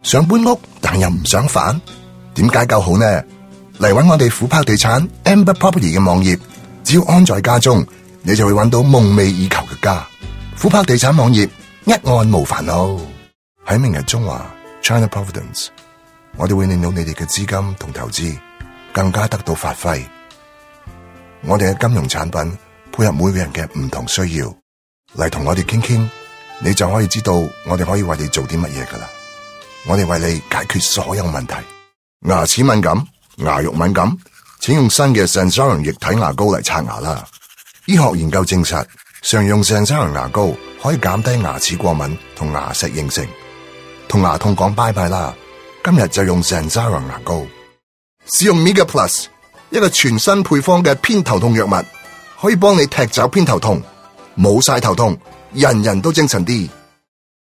想搬屋但又唔想煩，點解夠好呢？嚟搵我哋虎豹地產 Amber Property 嘅網頁，只要安在家中，你就會搵到夢寐以求嘅家。虎豹地產網頁一按無煩惱。喺明日中華 China Providence， 我哋會令到你哋嘅資金同投資更加得到發揮。我哋嘅金融產品配合每個人嘅唔同需要，嚟同我哋傾傾，你就可以知道我哋可以為你做啲乜嘢噶啦。我哋為你解決所有問題。牙齒敏感、牙肉敏感，請用新嘅 Sansarin 液體牙膏嚟刷牙啦。醫學研究證實，常用 Sansarin 牙膏可以減低牙齒過敏同牙石形成。同牙痛講拜拜啦，今日就用 Sansarin 牙膏。使用 Mega Plus， 一個全新配方嘅偏頭痛藥物，可以幫你踢走偏頭痛，冇晒頭痛，人人都精神啲。